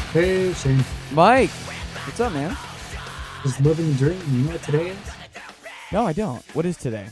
Hey, Shane. Mike, what's up, man? Just living the dream. You know what today is? No, I don't. What is today?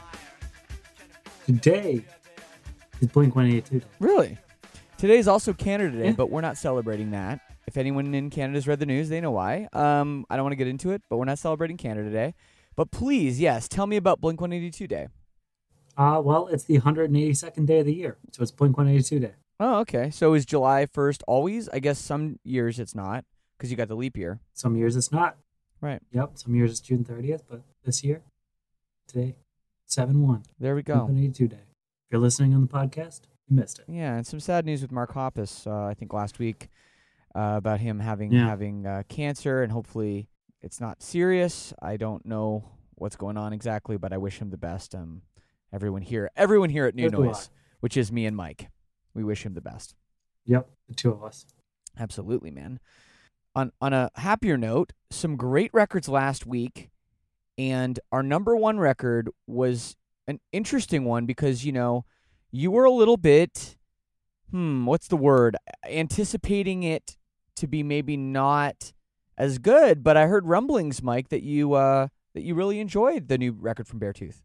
Today is Blink 182 Day. Really? Today's also Canada Day, Yeah. but we're not celebrating that. If anyone in Canada's read the news, they know why. I don't want to get into it, but we're not celebrating Canada Day. But please, yes, tell me about Blink 182 Day. Well, it's the 182nd day of the year, so it's Blink 182 Day. Oh, okay. So is July 1st always? I guess some years it's not because you got the leap year. Some years it's not. Right. Yep, some years it's June 30th, but this year, today, 7/1. There we Blink go. 182 Day. If you're listening on the podcast, you missed it. Yeah, and some sad news with Mark Hoppus, I think last week, about him having Yeah. cancer, and hopefully it's not serious. I don't know what's going on exactly, but I wish him the best. Everyone here at New As do Noise, which is me and Mike, we wish him the best. Yep, the two of us. Absolutely, man. On a happier note, some great records last week, and our number one record was an interesting one because you were a little bit what's the word? Anticipating it to be maybe not as good, but I heard rumblings, Mike, that you really enjoyed the new record from Beartooth.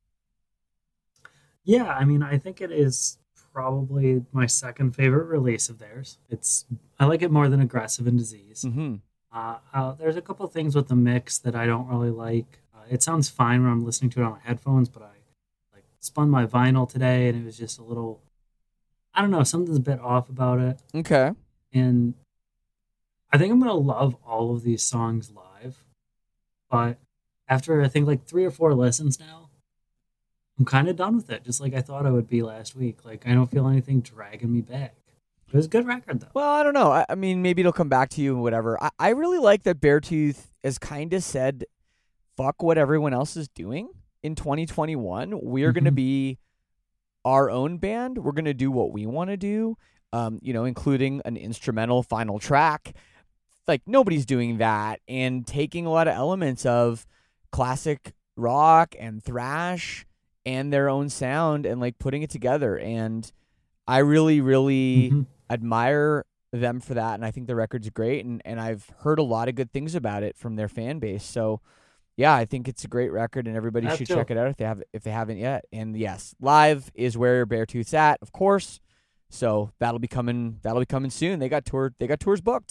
Yeah, I mean, I think it is probably my second favorite release of theirs. I like it more than Aggressive and Disease. Mm-hmm. There's a couple things with the mix that I don't really like. It sounds fine when I'm listening to it on my headphones, but I like spun my vinyl today and it was just a little, I don't know, something's a bit off about it. Okay. And I think I'm gonna love all of these songs live, but after I think like 3 or 4 listens now, I'm kind of done with it. Just like I thought I would be last week. Like I don't feel anything dragging me back. It was a good record though. Well, I don't know. I mean, maybe it'll come back to you and whatever. I really like that Beartooth has kind of said, fuck what everyone else is doing in 2021. We're going to Mhm. be our own band. We're going to do what we want to do, including an instrumental final track. Like, nobody's doing that, and taking a lot of elements of classic rock and thrash and their own sound and, like, putting it together. And I really, really Mhm. admire them for that, and I think the record's great, and I've heard a lot of good things about it from their fan base. So yeah, I think it's a great record, and everybody That should too. check it out if they haven't yet. And yes, live is where Beartooth's at, of course. So that'll be coming soon. They got tours booked.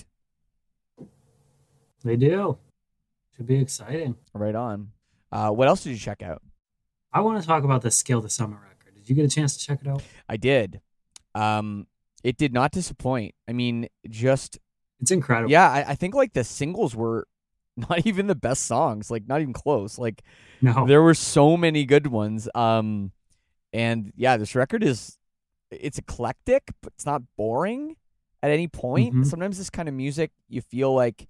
They do. Should be exciting. Right on. What else did you check out? I want to talk about the Skill the Summer record. Did you get a chance to check it out? I did. It did not disappoint. I mean, just It's incredible. yeah, I think like the singles were not even the best songs, like not even close. Like No. there were so many good ones. And yeah, this record it's eclectic, but it's not boring at any point. Mhm. Sometimes this kind of music you feel like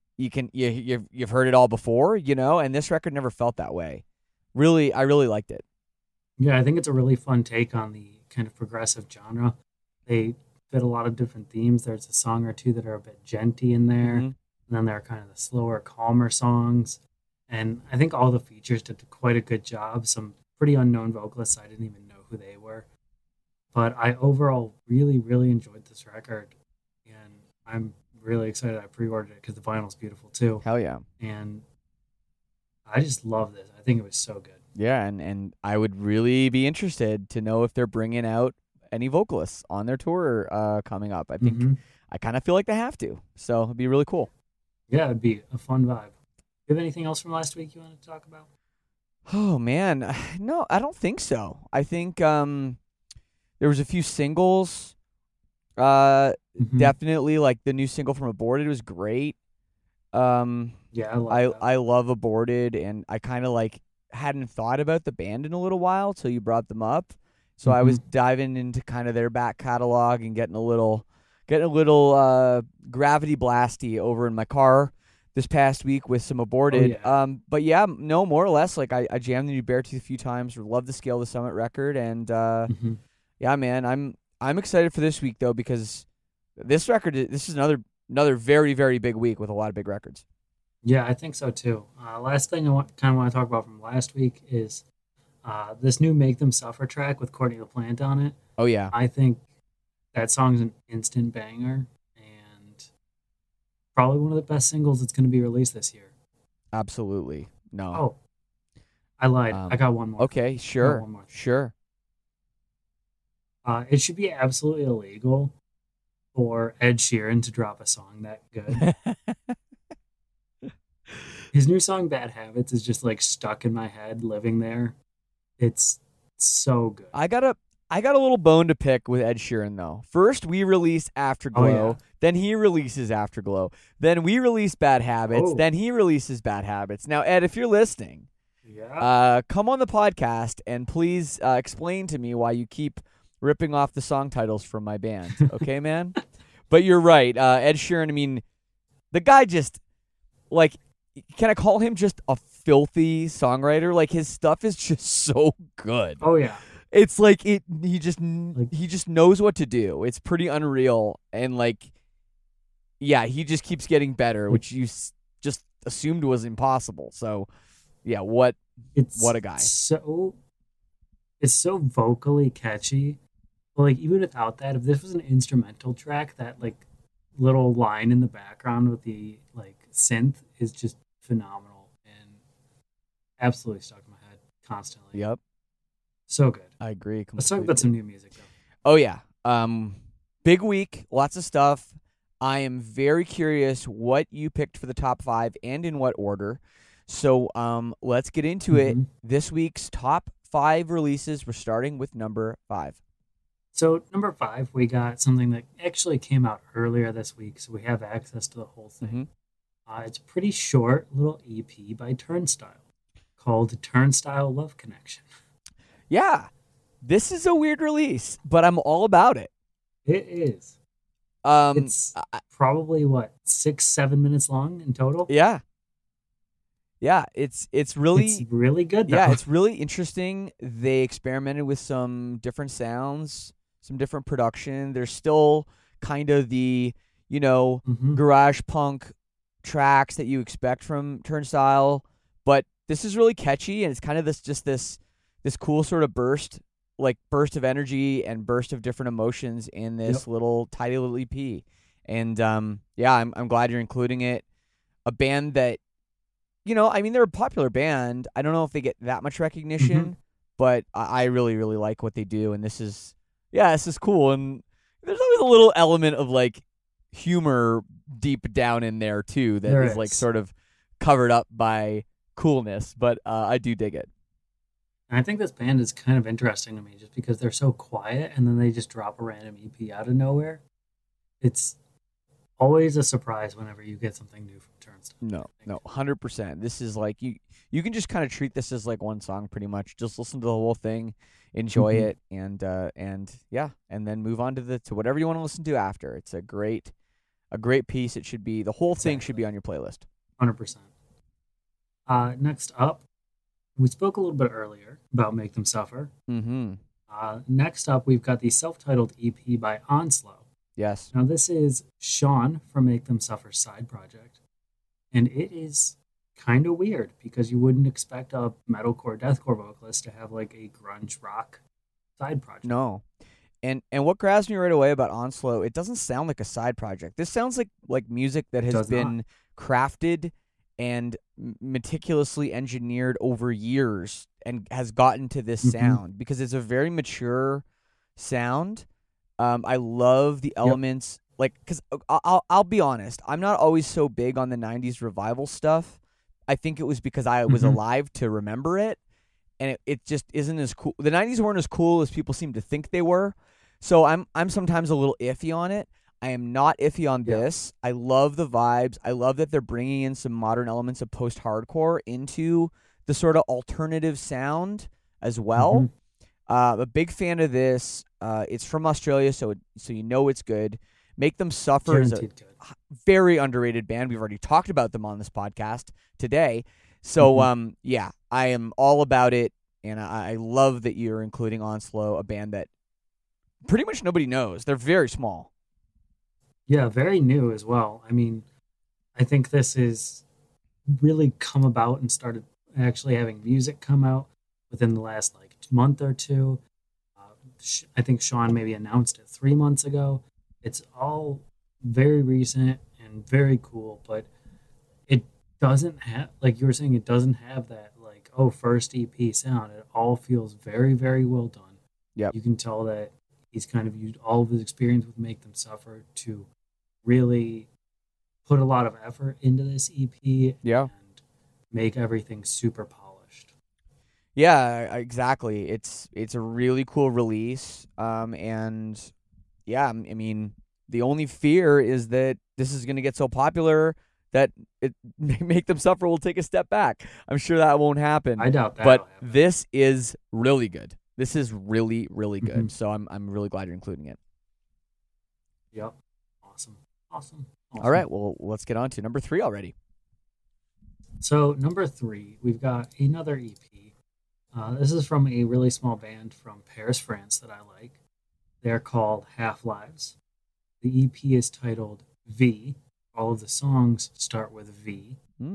you've heard it all before, and this record never felt that way. Really, I really liked it. Yeah, I think it's a really fun take on the kind of progressive genre. They fit a lot of different themes. There's a song or two that are a bit genty in there, Mhm. and then there are kind of the slower, calmer songs. And I think all the features did quite a good job. Some pretty unknown vocalists, I didn't even know who they were. But I overall really, really enjoyed this record. And I'm really excited I pre-ordered it because the vinyl's beautiful too. Hell yeah. And I just love this. I think it was so good. Yeah, and I would really be interested to know if they're bringing out any vocalists on their tour coming up. I think Mhm. I kind of feel like they have to, so it'd be really cool. Yeah, it'd be a fun vibe. You have anything else from last week you want to talk about? Oh man, no, I don't think so. I think there was a few singles. Mhm. Definitely like the new single from Aborted was great. Um, Yeah, I love I that. I love Aborted, and I kind of like hadn't thought about the band in a little while till you brought them up. So I was Mhm. diving into kind of their back catalog and getting a little gravity blasty over in my car this past week with some Oh Aborted. yeah. But yeah, no, more or less, like I jammed the new Beartooth a few times. Love the Scale the Summit record, and Mhm. yeah, man, I'm excited for this week though because this is another very very big week with a lot of big records. Yeah, I think so too. Last thing I kind of want to talk about from last week is this new "Make Them Suffer" track with Courtney LaPlante on it. Oh yeah, I think that song's an instant banger, and probably one of the best singles that's going to be released this year. Absolutely. No. Oh, I lied. I got one more. Okay, sure. One more. Sure. It should be absolutely illegal for Ed Sheeran to drop a song that good. His new song "Bad Habits" is just like stuck in my head, living there. It's so good. I got a little bone to pick with Ed Sheeran though. First we release Afterglow, then he releases Afterglow, then we release Bad Habits, then he releases Bad Habits. Now, Ed, if you're listening, come on the podcast and please explain to me why you keep ripping off the song titles from my band. Okay, man? But you're right. Ed Sheeran, I mean, the guy just, like, can I call him just a filthy songwriter? Like, his stuff is just so good. Oh, yeah. It's like he just knows what to do. It's pretty unreal. And, like, yeah, he just keeps getting better, which you just assumed was impossible. So, yeah, what a guy. It's so vocally catchy. But, like, even without that, if this was an instrumental track, that, like, little line in the background with the, like, synth is just phenomenal and absolutely stuck in my head constantly. Yep. So good. I agree completely. Let's talk about some new music, though. Oh, yeah. Big week, lots of stuff. I am very curious what you picked for the top 5 and in what order. So let's get into it. This week's top 5 releases. We're starting with number 5. So number 5, we got something that actually came out earlier this week, so we have access to the whole thing. It's a pretty short little EP by Turnstile called Turnstile Love Connection. Yeah, this is a weird release, but I'm all about it. It is. It's probably, 6-7 minutes long in total? Yeah. Yeah, it's really... It's really good, though. Yeah, it's really interesting. They experimented with some different sounds, some different production. There's still kind of the, garage punk tracks that you expect from Turnstile, but this is really catchy, and it's kind of this cool sort of burst of energy and burst of different emotions in this tidy little EP. And I'm glad you're including it. A band that, they're a popular band. I don't know if they get that much recognition, but I really, really like what they do. And this is cool. And there's always a little element of like humor deep down in there too that is like sort of covered up by coolness. But I do dig it. And I think this band is kind of interesting to me just because they're so quiet and then they just drop a random EP out of nowhere. It's always a surprise whenever you get something new from Turnstile. No, 100%. This is like you can just kind of treat this as like one song pretty much. Just listen to the whole thing, enjoy it, and then move on to whatever you want to listen to after. It's a great piece. It should be the whole thing should be on your playlist. 100%. Next up, we spoke a little bit earlier about Make Them Suffer. Next up, we've got the self-titled EP by Onslow. Yes. Now, this is Sean from Make Them Suffer's side project. And it is kind of weird because you wouldn't expect a metalcore, deathcore vocalist to have like a grunge rock side project. No. And what grabs me right away about Onslow, it doesn't sound like a side project. This sounds like music that has been crafted and meticulously engineered over years and has gotten to this sound because it's a very mature sound. I love the elements, because I'll be honest, I'm not always so big on the 90s revival stuff. I think it was because I was alive to remember it, and it just isn't as cool. The 90s weren't as cool as people seem to think they were, so I'm sometimes a little iffy on it. I am not iffy on this. I love the vibes. I love that they're bringing in some modern elements of post-hardcore into the sort of alternative sound as well. A big fan of this. It's from Australia, so it's good. Make Them Suffer is a very underrated band. We've already talked about them on this podcast today. So, I am all about it, and I love that you're including Onslow, a band that pretty much nobody knows. They're very small. Yeah, very new as well. I mean, I think this is really come about and started actually having music come out within the last month or two. I think Sean maybe announced it 3 months ago. It's all very recent, and very cool, but it doesn't have, like you were saying, it doesn't have that like, oh, first EP sound. It all feels very, very well done. Yep. You can tell that he's kind of used all of his experience with Make Them Suffer to really put a lot of effort into this EP Yeah. and make everything super polished. Yeah, exactly. It's a really cool release. And yeah, I mean, the only fear is that this is going to get so popular that it Make Them Suffer will take a step back. I'm sure that won't happen. I doubt that. But this is really good. This is really, really good. Mm-hmm. So I'm really glad you're including it. Yep. Awesome. All right. Well, let's get on to number 3 already. So number 3, we've got another EP. This is from a really small band from Paris, France that I like. They're called Half Lives. The EP is titled V. All of the songs start with V.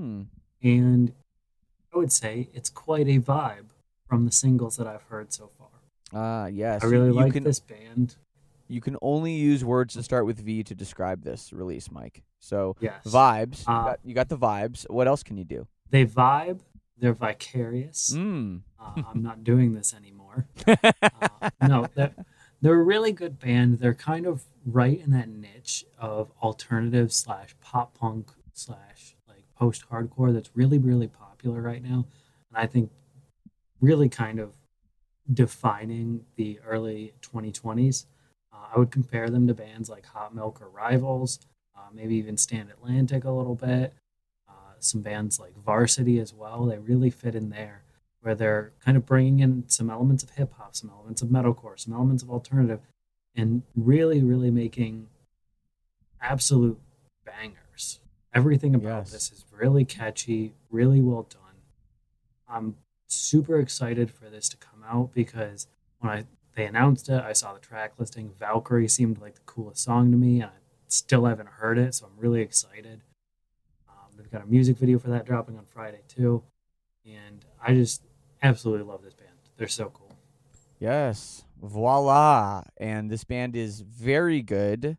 And I would say it's quite a vibe from the singles that I've heard so far. Yes. I really like this band. You can only use words to start with V to describe this release, Mike. So yes. Vibes. You got the vibes. What else can you do? They vibe. They're vicarious. I'm not doing this anymore. No, they're a really good band. They're kind of right in that niche of alternative / pop punk / like post hardcore that's really, really popular right now. And I think really kind of defining the early 2020s. I would compare them to bands like Hot Milk or Rivals, maybe even Stand Atlantic a little bit. Some bands like Varsity as well. They really fit in there, where they're kind of bringing in some elements of hip hop, some elements of metalcore, some elements of alternative, and really, really making absolute bangers. Everything about this is really catchy, really well done. I'm super excited for this to come out because when they announced it, I saw the track listing. Valkyrie seemed like the coolest song to me, and I still haven't heard it, so I'm really excited. They've got a music video for that dropping on Friday too, and I just absolutely love this band. They're so cool. Yes, voila! And this band is very good.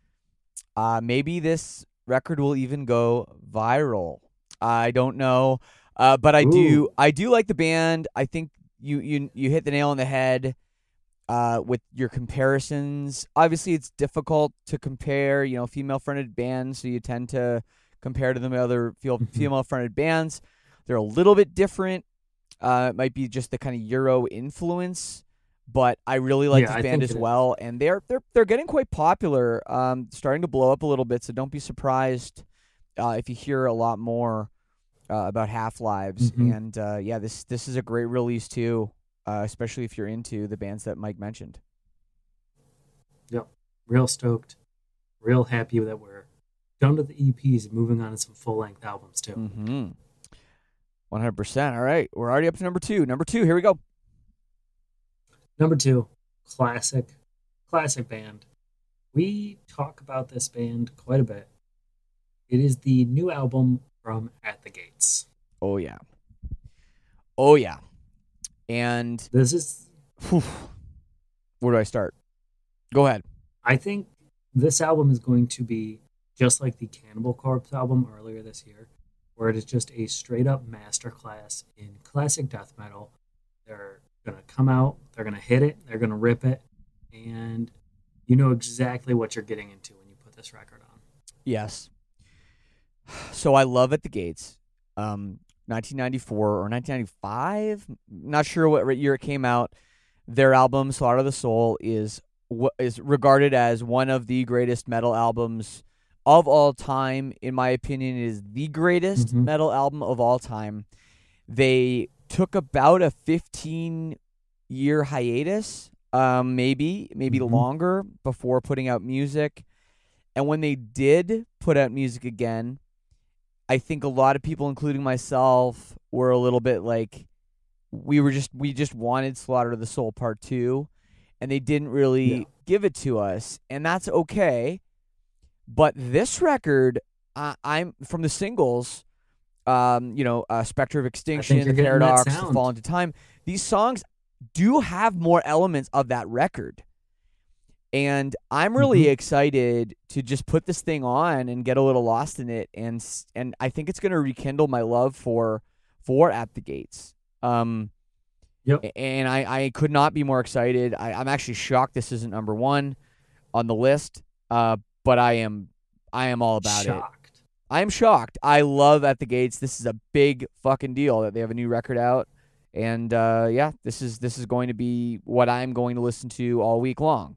Maybe this record will even go viral. I don't know, but I do like the band. I think you hit the nail on the head with your comparisons. Obviously, it's difficult to compare, female-fronted bands, so you tend to compare to them other female-fronted bands. They're a little bit different. It might be just the kind of Euro influence, but I really like this band as well, and they're getting quite popular, starting to blow up a little bit. So don't be surprised if you hear a lot more about Half Lives. And this is a great release too, especially if you're into the bands that Mike mentioned. Yep, real stoked, real happy that we're done with the EPs and moving on to some full-length albums too. 100%. All right, we're already up to number 2. Number 2, here we go. Number 2, classic band. We talk about this band quite a bit. It is the new album from At the Gates. Oh yeah. And this is... Where do I start? Go ahead. I think this album is going to be just like the Cannibal Corpse album earlier this year, where it is just a straight-up masterclass in classic death metal. They're going to come out, they're going to hit it, they're going to rip it, and you know exactly what you're getting into when you put this record on. Yes. So I love At the Gates. 1994 or 1995, not sure what year it came out. Their album Slaughter the Soul is regarded as one of the greatest metal albums of all time. In my opinion, it is the greatest metal album of all time. They took about a 15-year hiatus, maybe longer, before putting out music. And when they did put out music again, I think a lot of people, including myself, were a little bit like, we just wanted Slaughter to the Soul Part 2, and they didn't really give it to us, and that's okay. But this record, I'm from the singles, Spectre of Extinction, The Paradox, The Fall into Time. These songs do have more elements of that record. And I'm really Hmm. excited to just put this thing on and get a little lost in it, and I think it's going to rekindle my love for At the Gates. Yep. And I could not be more excited. I'm actually shocked this isn't number one on the list. But I am all about it. Shocked. I am shocked. I love At the Gates. This is a big fucking deal that they have a new record out, and yeah, this is going to be what I'm going to listen to all week long.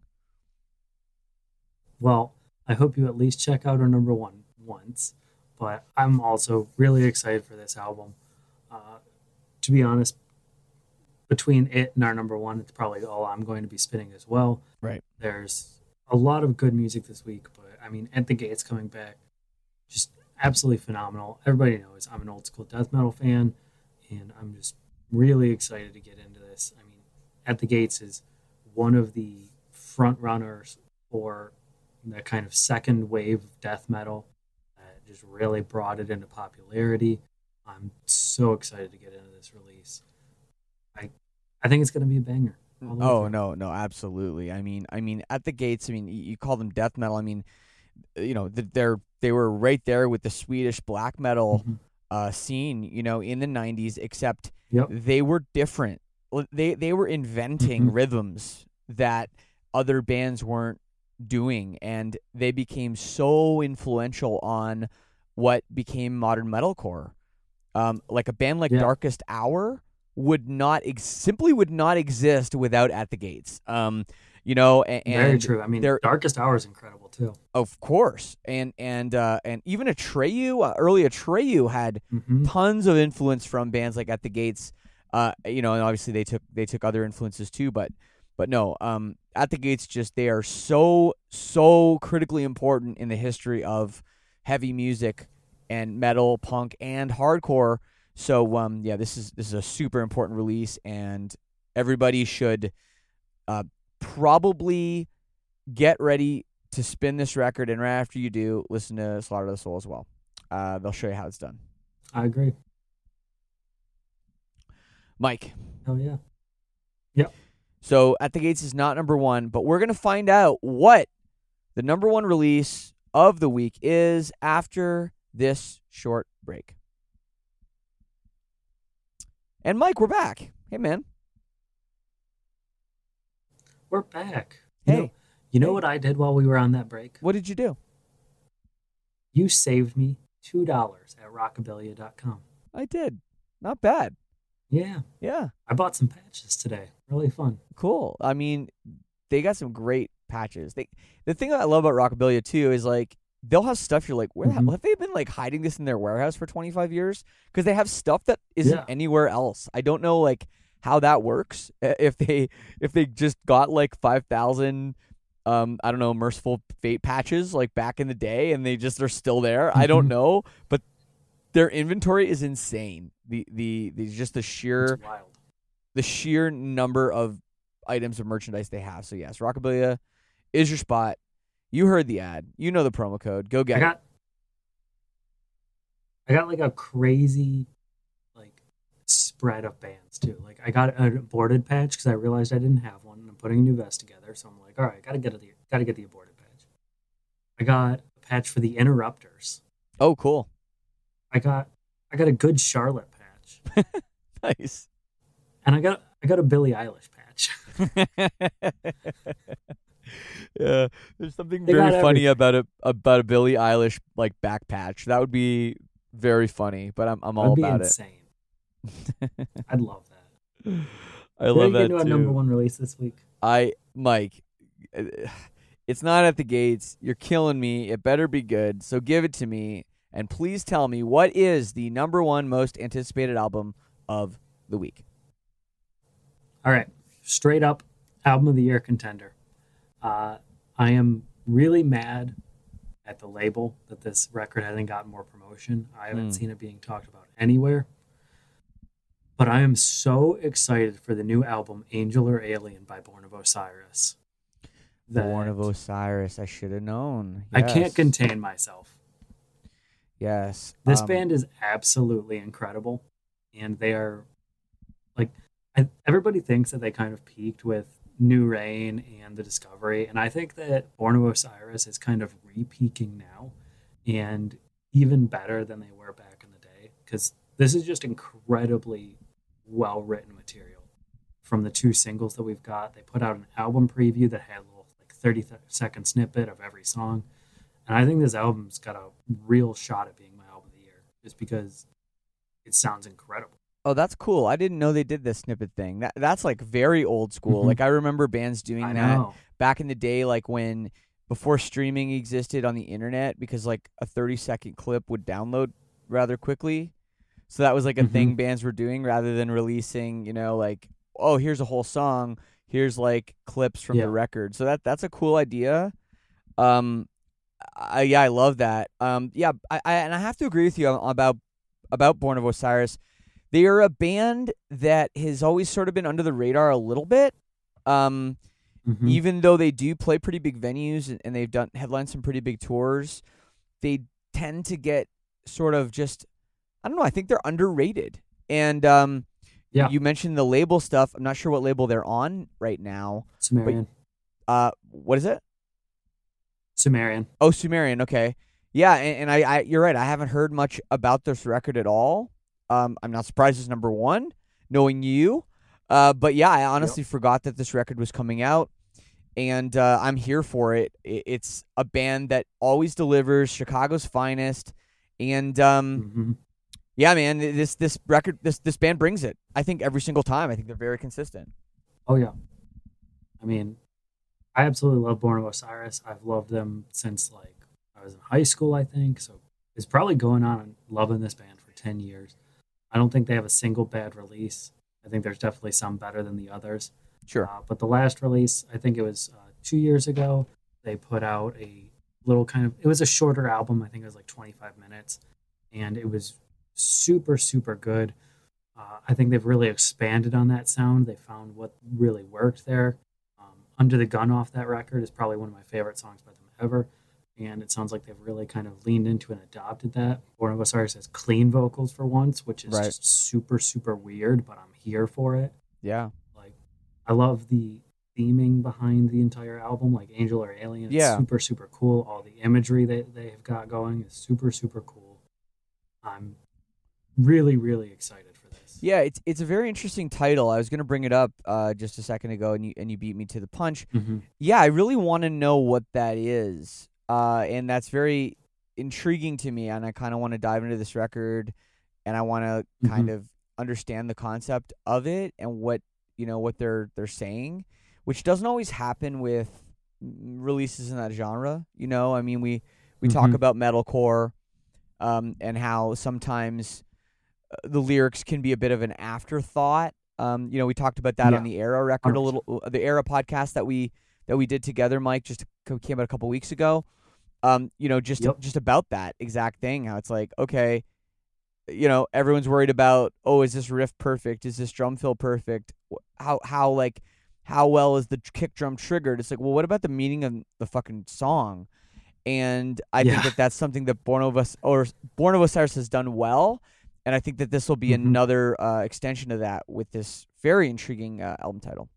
Well, I hope you at least check out our number one once. But I'm also really excited for this album. Uh, to be honest, between it and our number one, it's probably all I'm going to be spinning as well. Right. There's a lot of good music this week, but I mean, At the Gates coming back, just absolutely phenomenal. Everybody knows I'm an old school death metal fan, and I'm just really excited to get into this. I mean, At the Gates is one of the front runners for that kind of second wave of death metal that just really brought it into popularity. I'm so excited to get into this release. I I think it's going to be a banger all the way Oh through. no, no, absolutely. I mean, At the Gates. I mean, you call them death metal. I mean, they were right there with the Swedish black metal Hmm. scene, in the '90s. Except Yep. they were different. They were Hmm. inventing rhythms that other bands weren't doing, and they became so influential on what became modern metalcore. Like a band like Yeah. Darkest Hour simply would not exist without At the Gates. Very And true. I mean, they're, Darkest Hour is incredible too. of course, and even Atreyu, early Atreyu had Hmm. tons of influence from bands like At the Gates. And obviously they took other influences too, but no, At the Gates, just they are so critically important in the history of heavy music and metal, punk, and hardcore. So yeah, this is a super important release, and everybody should uh, probably get ready to spin this record, and right after you do, listen to Slaughter of the Soul as well. They'll show you how it's done. I agree. Mike, Hell yeah. Yep. so At the Gates is not number one, but we're going to find out what the number one release of the week is after this short break. And Mike, we're back. Hey, man. We're back. Hey. You know Hey. what I did while we were on that break? What did you do? You saved me $2 at rockabilia.com. I did. Not bad. Yeah. Yeah. I bought some patches today. Really fun. Cool. I mean, they got some great patches. The thing that I love about Rockabilia too is like they'll have stuff you're like, where Hmm. have they been like hiding this in their warehouse for 25 years? Because they have stuff that isn't Yeah. anywhere else. I don't know like how that works. If they just got like 5,000 I don't know, Merciful Fate patches like back in the day and they're still there. I don't Hmm. know, but their inventory is insane. Just It's wild. the sheer number of items of merchandise they have. So yes, Rockabilia is your spot. You heard the ad. You know the promo code. Go I get it. got I got like a crazy like spread of bands too. Like I got an aborted patch because I realized I didn't have one and I'm putting a new vest together. So I'm like, all right, gotta get the aborted patch. I got a patch for the Interrupters. Oh, cool. I got a good Charlotte patch. Nice. And I got a Billie Eilish patch. Yeah, there's something They very got funny everything. about a Billie Eilish like back patch. That would be very funny, but I'm all That'd be about it. insane. I'd love that. I Did I love get that into a number too. one release this week? Mike, uh, it's not At the Gates. You're killing me. It better be good. So give it to me, and please tell me what is the number one most anticipated album of the week. All right, straight up album of the year contender. I am really mad at the label that this record hasn't gotten more promotion. I haven't Mm. seen it being talked about anywhere. But I am so excited for the new album Angel or Alien by Born of Osiris. Born of That Osiris. I should have known. I can't Yes. contain myself. Yes. This band is absolutely incredible, and they are like everybody thinks that they kind of peaked with New Rain and The Discovery. And I think that Born of Osiris is kind of re-peaking now and even better than they were back in the day because this is just incredibly well written material. From the two singles that we've got, they put out an album preview that had a little like 30-second snippet of every song. And I think this album's got a real shot at being my album of the year just because it sounds incredible. Oh, that's cool. I didn't know they did this snippet thing. That's like very old school. Mhm. Like I remember bands doing I that know. back in the day, like when before streaming existed on the internet, because like a 30-second clip would download rather quickly. So that was like a Mhm. thing bands were doing rather than releasing, like, oh, here's a whole song, here's like clips from the Yeah. record. So that's a cool idea. Um, yeah, I love that. Yeah, and I have to agree with you about Born of Osiris. They are a band that has always sort of been under the radar a little bit. Um, Mhm. Even though they do play pretty big venues and they've done headlined some pretty big tours, they tend to get sort of just, I don't know, I think they're underrated. And Yeah. you mentioned the label stuff. I'm not sure what label they're on right now, but Sumerian. what is it? Sumerian. Oh, Sumerian. Okay, yeah, and I you're right. I haven't heard much about this record at all. I'm not surprised it's number one, knowing you. But yeah, I Yep. honestly forgot that this record was coming out, and I'm here for it. It's a band that always delivers, Chicago's finest, and Hmm. yeah, man, this record, this band brings it. I think every single time. I think they're very consistent. Oh yeah. I mean, I absolutely love Born of Osiris. I've loved them since like I was in high school, I think. So it's probably going on and loving this band for 10 years. I don't think they have a single bad release. I think there's definitely some better than the others. Sure. But the last release, I think it was 2 years ago, they put out a little kind of, it was a shorter album. I think it was like 25 minutes. And it was super, super good. I think they've really expanded on that sound. They found what really worked there. Under the Gun off that record is probably one of my favorite songs by them ever. And it sounds like they've really kind of leaned into and adopted that. Born of Osiris has clean vocals for once, which is Right. just super, super weird, but I'm here for it. Yeah. Like, I love the theming behind the entire album, like Angel or Alien. It's Yeah. super, super cool. All the imagery that they have got going is super, super cool. I'm really, really excited for this. Yeah, it's a very interesting title. I was going to bring it up just a second ago, and you beat me to the punch. Hmm. Yeah, I really want to know what that is, and that's very intriguing to me. And I kind of want to dive into this record, and I want to Hmm. kind of understand the concept of it and what they're saying, which doesn't always happen with releases in that genre. I mean, we talk Hmm. about metalcore, and how sometimes the lyrics can be a bit of an afterthought. We talked about that on Yeah, the Era record a 100%. little, the Era podcast that we did together, Mike, just came out a couple weeks ago. Just Yep. just about that exact thing. How it's like, okay, everyone's worried about, oh, is this riff perfect? Is this drum fill perfect? How well is the kick drum triggered? It's like, well, what about the meaning of the fucking song? And I think Yeah. that that's something that Born of Osiris has done well, and I think that this will be Hmm. another extension of that with this very intriguing album title.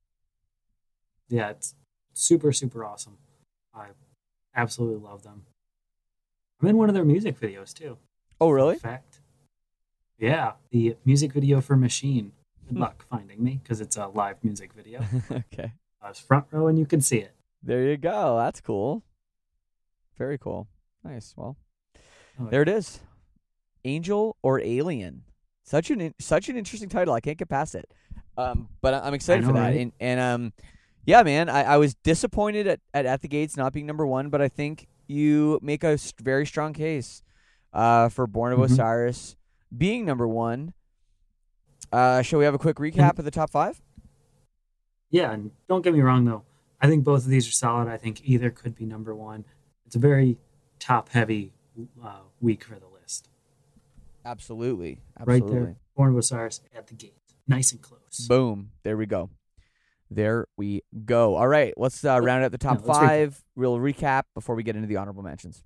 Yeah, it's super, super awesome. I absolutely love them. I'm in one of their music videos too. Oh, Fun really? fact. Yeah, the music video for Machine. Good luck finding me because it's a live music video. Okay, I was front row and you can see it. there you go. That's cool. Very cool. Nice. Well, Oh, there yeah. it is. Angel or Alien. Such an interesting title. I can't get past it. But I'm I excited know, for that. right? And yeah, man, I was disappointed at the Gates not being number one, but I think you make a very strong case for Born of Hmm. Osiris being number one. Shall we have a quick And recap of the top five? yeah, and don't get me wrong though. I think both of these are solid. I think either could be number one. It's a very top heavy week for the list. Absolutely, Right there, absolutely. Born of Osiris at the gate, nice and close. Boom. There we go. There we go. All right, let's round out the top Let's recap. five. Real recap before we get into the honorable mentions.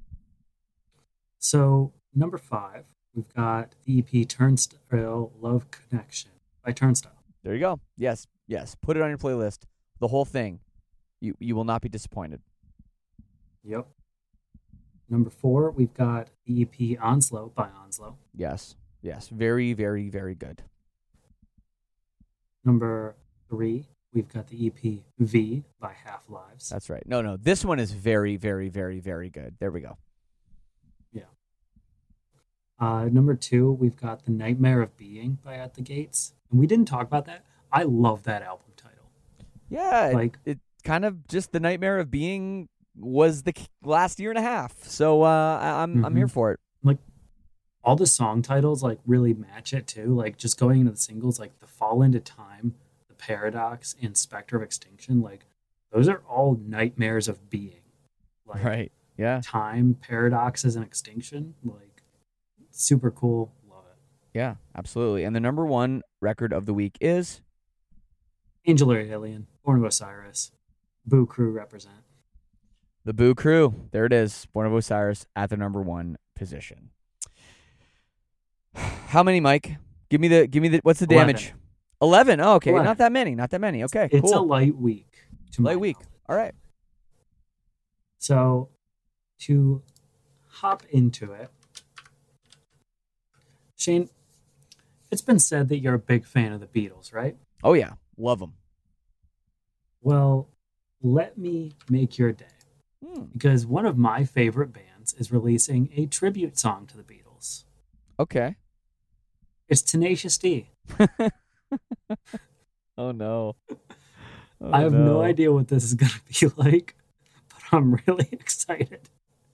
So number five, we've got the EP Turnstile Love Connection by Turnstile. There you go. Yes, yes. Put it on your playlist. The whole thing. You will not be disappointed. Yep. Number 4, we've got the EP Onslow by Onslow. Yes, yes. Very, very, very good. Number 3, we've got the EP V by Half Lives. That's right. No. This one is very, very, very, very good. There we go. Yeah. Number 2, we've got The Nightmare of Being by At the Gates. And we didn't talk about that. I love that album title. Yeah, Like, it kind of just the Nightmare of Being was the last year and a half. So I'm here for it. Like, all the song titles like really match it too. Like, just going into the singles, like The Fall into Time, The Paradox, and Spectre of Extinction. Like, those are all nightmares of being. Like, Right. Yeah. Time, Paradoxes, and Extinction. Like, super cool. Love it. Yeah, absolutely. And the number 1 record of the week is Angel or Alien, Born of Osiris, Boo Crew represent. The Boo Crew. There it is. Born of Osiris at the number 1 position. How many, Mike? Give me the what's the 11. damage? 11. Oh, okay. 11. Not that many. Okay, It's a cool. light week. Light week. All right. So, to hop into it, Shane, it's been said that you're a big fan of the Beatles, right? Oh yeah. Love them. Well, let me make your day, because one of my favorite bands is releasing a tribute song to the Beatles. Okay. It's Tenacious D. Oh no. I have no idea what this is going to be like, but I'm really excited.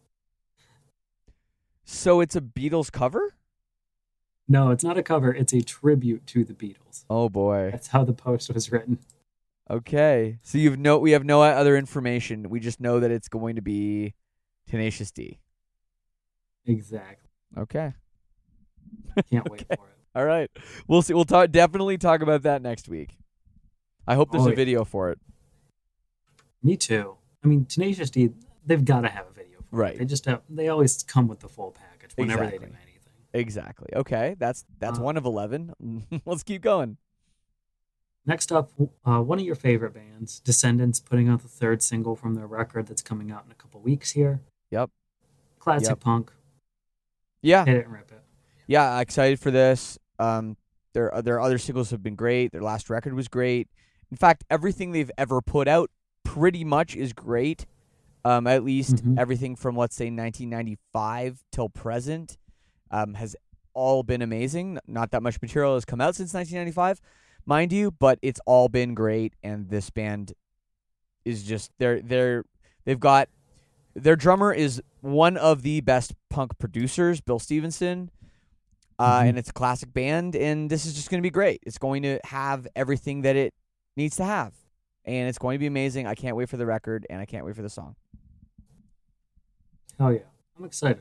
So it's a Beatles cover? No, it's not a cover. It's a tribute to the Beatles. Oh boy. That's how the post was written. Okay. So we have no other information. We just know that it's going to be Tenacious D. Exactly. Okay. Can't wait for it. All right. We'll see. We'll definitely talk about that next week. I hope there's a video for it. Me too. I mean, Tenacious D, they've got to have a video for Right. it. They always come with the full package whenever they do Exactly. anything. Exactly. Okay. That's one of 11. Let's keep going. Next up, one of your favorite bands, Descendants, putting out the 3rd single from their record that's coming out in a couple weeks here. Yep. Classic punk. Yeah. Hit it and rip it. Yeah, excited for this. Their other singles have been great. Their last record was great. In fact, everything they've ever put out pretty much is great. At least everything from, let's say, 1995 till present has all been amazing. Not that much material has come out since 1995, mind you, but it's all been great. And this band is just they've got their drummer is one of the best punk producers, Bill Stevenson. And it's a classic band, and this is just going to be great. It's going to have everything that it needs to have, and it's going to be amazing. I can't wait for the record, and I can't wait for the song. Hell yeah. I'm excited.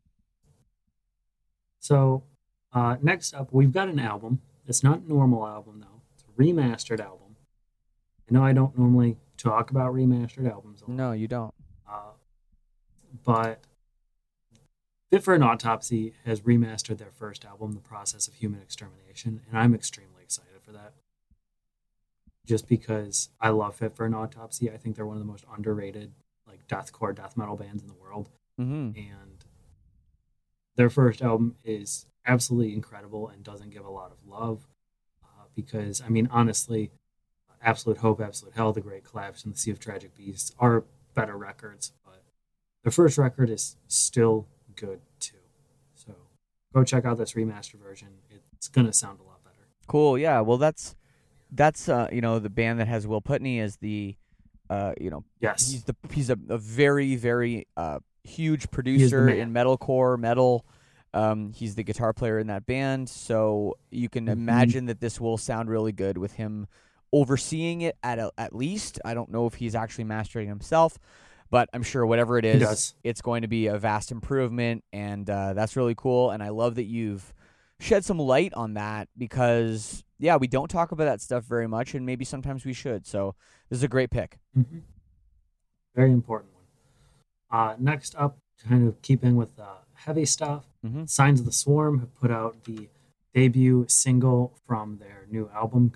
So, next up, we've got an album. It's not a normal album, though. It's a remastered album. I know I don't normally talk about remastered albums a lot. No, you don't. But Fit for an Autopsy has remastered their first album, The Process of Human Extermination, and I'm extremely excited for that. Just because I love Fit for an Autopsy. I think they're one of the most underrated like deathcore death metal bands in the world. Mm-hmm. And their first album is absolutely incredible and doesn't give a lot of love. Because, I mean, honestly, Absolute Hope, Absolute Hell, The Great Collapse, and The Sea of Tragic Beasts are better records. But their first record is still good too. So go check out this remastered version. It's going to sound a lot better. Cool. Yeah. Well, that's the band that has Will Putney as the Yes. he's a very, very huge producer in metalcore metal. He's the guitar player in that band, so you can imagine that this will sound really good with him overseeing it at least. I don't know if he's actually mastering himself, but I'm sure whatever it is, it's going to be a vast improvement, and that's really cool. And I love that you've shed some light on that because, yeah, we don't talk about that stuff very much, and maybe sometimes we should. So this is a great pick. Mm-hmm. Very important one. Next up, kind of keeping with heavy stuff, Signs of the Swarm have put out the debut single from their new album coming in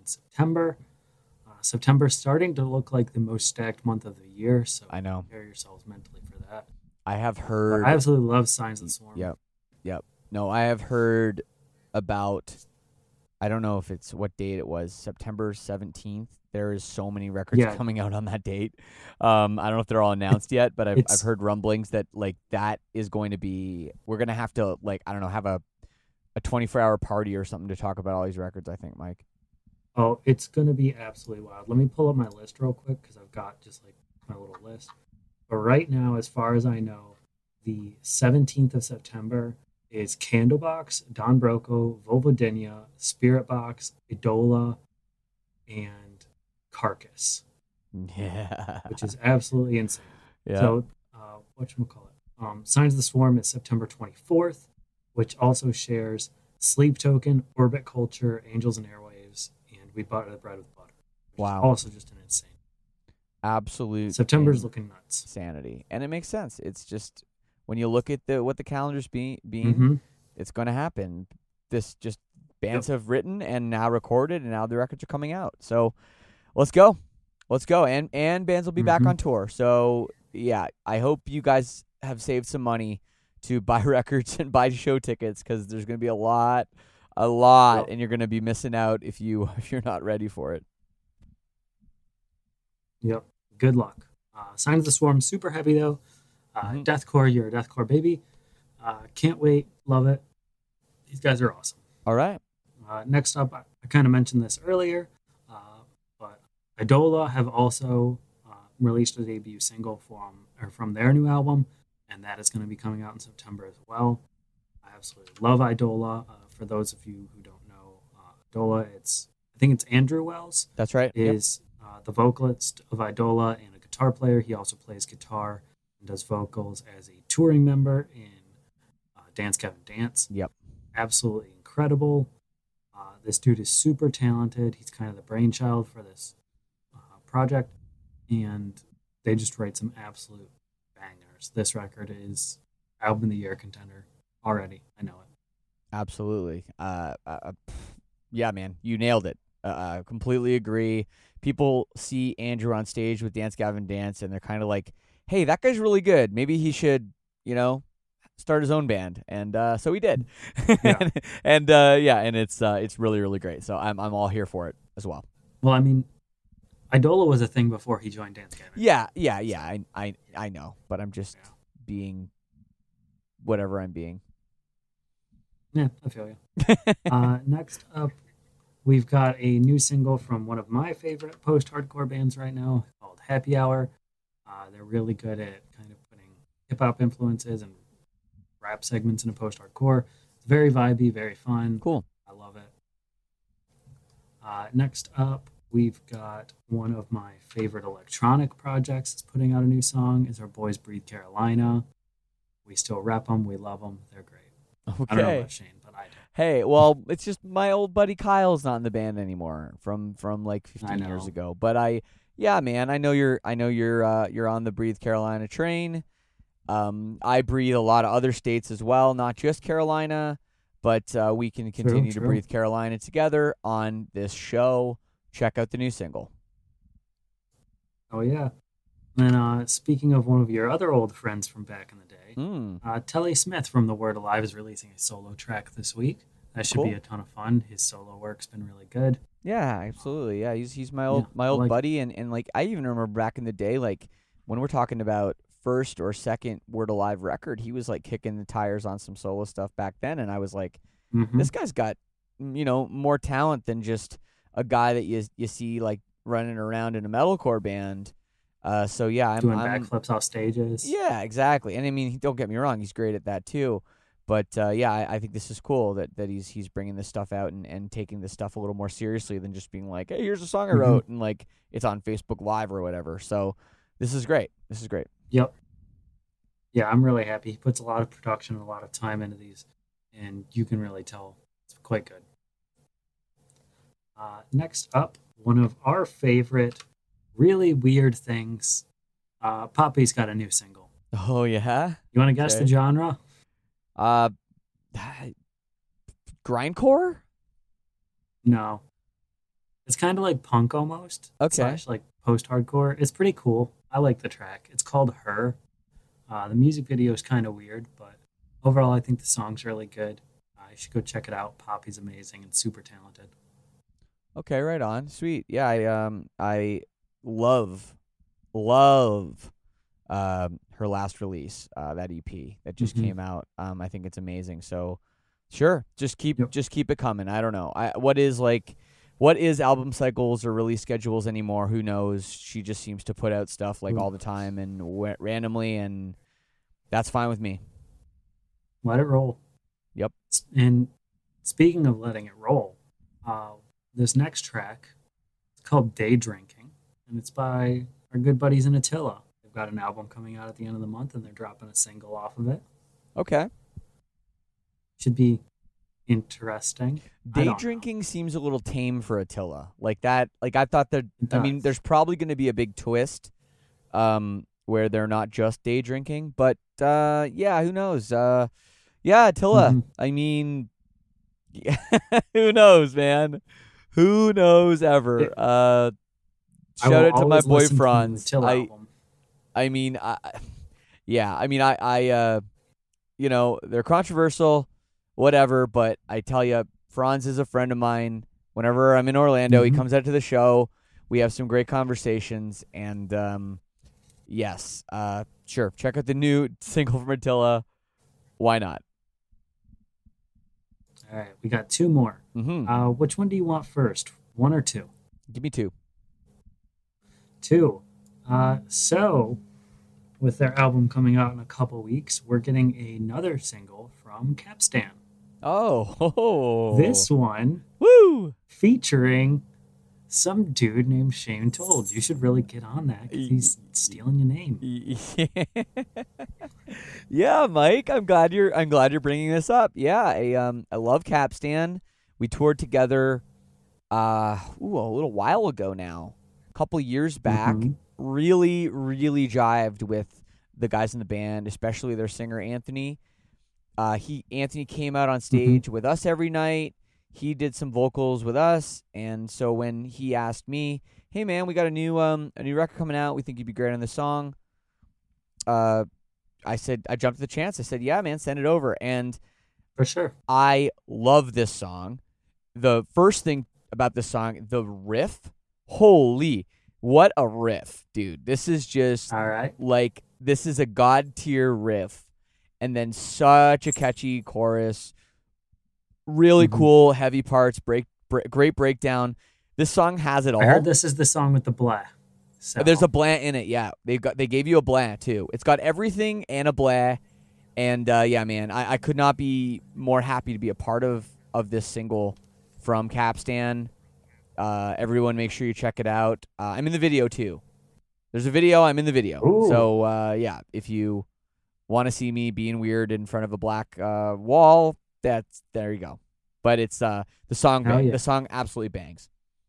in September. September's starting to look like the most stacked month of the year, so I know. prepare yourselves mentally for that. I have But heard. I absolutely love Signs of the Swarm. Yep. No, I have heard about. I don't know if it's what date it was. September 17th. There is so many records Yeah. coming out on that date. I don't know if they're all announced yet, but I've It's heard rumblings that like that is going to be. We're gonna have to like I don't know have a 24-hour party or something to talk about all these records. I think, Mike. oh, it's gonna be absolutely wild. Let me pull up my list real quick because I've got just like my little list. But right now, as far as I know, the 17th of September is Candlebox, Don Broco, Vulvodynia, Spirit Box, Idola, and Carcass, Yeah. which is absolutely insane. Yeah. So, whatchamacallit? Signs of the Swarm is September 24th, which also shares Sleep Token, Orbit Culture, Angels and Airwaves, and We Butter the Bread with Butter. Which Wow. Is also just an insane. Absolute September's looking nuts. insanity, and it makes sense. It's just when you look at what the calendar's being, Mhm. it's going to happen. This just bands have written and now recorded, and now the records are coming out. So let's go, and bands will be back Mhm. on tour. So yeah, I hope you guys have saved some money to buy records and buy show tickets because there's going to be a lot, Yep. and you're going to be missing out if you're not ready for it. Yep. Good luck. Signs of the Swarm, super heavy though. Mhm. Deathcore, you're a Deathcore baby. Can't wait. Love it. These guys are awesome. All right. Next up, I kind of mentioned this earlier, but Idola have also released a debut single from their new album, and that is going to be coming out in September as well. I absolutely love Idola. For those of you who don't know, Idola, I think it's Andrew Wells That's right. Yep. is the vocalist of Idola and a guitar player. He also plays guitar and does vocals as a touring member in Dance Gavin Dance. Yep. Absolutely incredible. This dude is super talented. He's kind of the brainchild for this project, and they just write some absolute bangers. This record is album of the year contender already. I know it. Absolutely. Yeah, man, you nailed it. Completely agree. People see Andrew on stage with Dance Gavin Dance, and they're kind of like, "Hey, that guy's really good. Maybe he should, start his own band." And so he did. Yeah. and it's really really great. So I'm all here for it as well. Well, I mean, Idola was a thing before he joined Dance Gavin. Yeah. I know, but I'm just being whatever I'm being. Yeah, I feel you. Next up, we've got a new single from one of my favorite post-hardcore bands right now called Happy Hour. They're really good at kind of putting hip-hop influences and rap segments into post-hardcore. It's very vibey, very fun. Cool. I love it. Next up, we've got one of my favorite electronic projects that's putting out a new song. Is our boys Breathe Carolina. We still rep them. We love them. They're great. Okay. I don't know about Shane, but I do. Hey, well, it's just my old buddy Kyle's not in the band anymore from like 15 years know. ago. But yeah, man, I know you're on the Breathe Carolina train. I breathe a lot of other states as well, not just Carolina, but we can continue to True. breathe Carolina together on this show. Check out the new single. Oh yeah. And speaking of one of your other old friends from back in the day, Telly Smith from The Word Alive is releasing a solo track this week. That should be a ton of fun. His solo work's been really good. Yeah, absolutely. Yeah, he's my old buddy, and like I even remember back in the day, like when we're talking about first or second Word Alive record, he was like kicking the tires on some solo stuff back then, and I was like, this guy's got more talent than just a guy that you see like running around in a metalcore band. So yeah, I'm doing backflips off stages. Yeah, exactly. And I mean, don't get me wrong, he's great at that too. But yeah, I think this is cool that he's bringing this stuff out and taking this stuff a little more seriously than just being like, hey, here's a song I wrote, and like it's on Facebook Live or whatever. So this is great. This is great. Yep. Yeah, I'm really happy. He puts a lot of production and a lot of time into these, and you can really tell it's quite good. Next up, one of our favorite really weird things. Poppy's got a new single. Oh yeah. You want to guess the genre? Grindcore? No. It's kind of like punk almost, Okay. slash like post-hardcore. It's pretty cool. I like the track. It's called Her. The music video is kind of weird, but overall, I think the song's really good. You should go check it out. Poppy's amazing and super talented. Okay, right on. Sweet. Yeah, I love love her last release, that EP that just Hmm. came out. I think it's amazing. So sure, Yep. just keep it coming. I don't know. What is album cycles or release schedules anymore? Who knows? She just seems to put out stuff like Ooh, all the time and randomly, and that's fine with me. let it roll. Yep. And speaking of letting it roll, uh, this next track is called Day Drinking, and it's by our good buddies in Attila. They've got an album coming out at the end of the month, and they're dropping a single off of it. Okay. Should be interesting. I Day don't know. drinking seems a little tame for Attila. Like that. Like I thought that. It I mean, does. there's probably going to be a big twist, where they're not just day drinking. But yeah, who knows? Yeah, Attila. Hmm. I mean, who knows, man? Who knows ever? I Shout will out to my always boy listen to a new Franz. Attila album. I mean, yeah. I mean, they're controversial, whatever. But I tell you, Franz is a friend of mine. Whenever I'm in Orlando, he Hmm. comes out to the show. We have some great conversations, and yes, sure. Check out the new single from Attila. Why not? All right, we got two more. Mm-hmm. Which one do you want first? One or two? Give me two. Two. So, with their album coming out in a couple weeks, we're getting another single from Capstan. Oh, This one woo! featuring some dude named Shane Told. You should really get on that because Y- he's stealing your name. Yeah, Mike. I'm glad you're bringing this up. Yeah, I love Capstan. We toured together a little while ago now, a couple years back. Hmm. Really, really jived with the guys in the band, especially their singer Anthony. Anthony came out on Hmm. stage with us every night. He did some vocals with us, and so when he asked me, "Hey man, we got a new record coming out. We think you'd be great on this song." Uh, I jumped at the chance. I said, "Yeah, man, send it over." And For sure. I love this song. The first thing about this song, the riff, holy, what a riff, dude. This is just All right. like this is a god tier riff, and then such a catchy chorus. Really Hmm. cool, heavy parts, great breakdown. This song has it I heard all. this is the song with the blah. There's a So, blah in it. Yeah, they gave you a blah too. It's got everything and a blah. And yeah, man, I could not be more happy to be a part of this single from Capstan. Everyone, make sure you check it out. I'm in the video too. There's a video. I'm in the video. ooh, So yeah, if you want to see me being weird in front of a black wall, that's there you go. But it's hell yeah. the song absolutely bangs.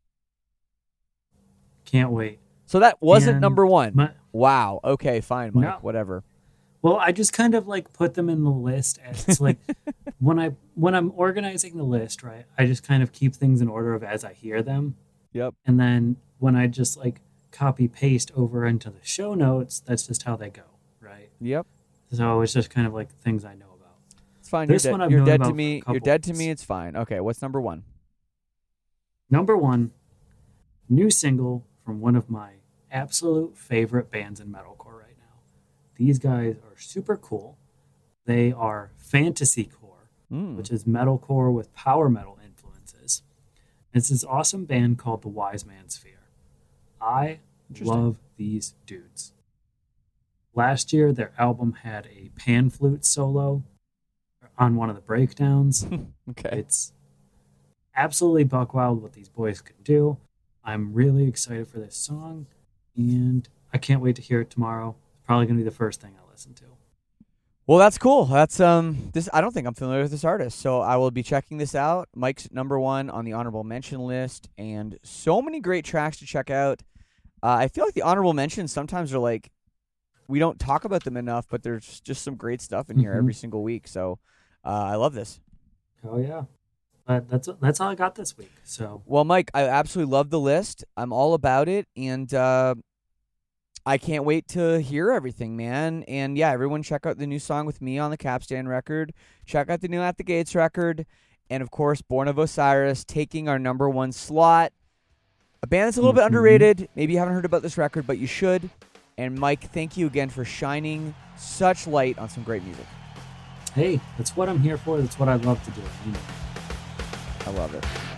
Can't wait. So that wasn't And number one. my, Wow. Okay, fine, Mike. no. Whatever. Well, I just kind of like put them in the list as like when I'm organizing the list, right? I just kind of keep things in order of as I hear them. Yep. And then when I just like copy paste over into the show notes, that's just how they go, right? Yep. So it's just kind of like things I know about. It's fine. You're This dead. one I've You're known dead to about for a me. You're couple dead to me. weeks. It's fine. Okay. What's number one? Number one, new single from one of my absolute favorite bands in metalcore right now. These guys are super cool. They are fantasy core, Mm. which is metalcore with power metal influences. It's this awesome band called the Wise Man Sphere. I Interesting. love these dudes. Last year, their album had a pan flute solo on one of the breakdowns. Okay. It's absolutely buck wild what these boys can do. I'm really excited for this song, and I can't wait to hear it tomorrow. It's probably going to be the first thing I listen to. Well, that's cool. That's this I don't think I'm familiar with this artist, so I will be checking this out. Mike's number one on the honorable mention list, and so many great tracks to check out. I feel like the honorable mentions sometimes are like we don't talk about them enough, but there's just some great stuff in here Hmm. every single week. So I love this. Oh, yeah. But that's all I got this week. So Well, Mike, I absolutely love the list. I'm all about it, and I can't wait to hear everything, man. And yeah, everyone check out the new song with me on the Capstan record. Check out the new At the Gates record. And of course, Born of Osiris taking our number 1 slot. A band that's a little bit underrated. Maybe you haven't heard about this record, but you should. And Mike, thank you again for shining such light on some great music. Hey, that's what I'm here for. That's what I love to do. I love it.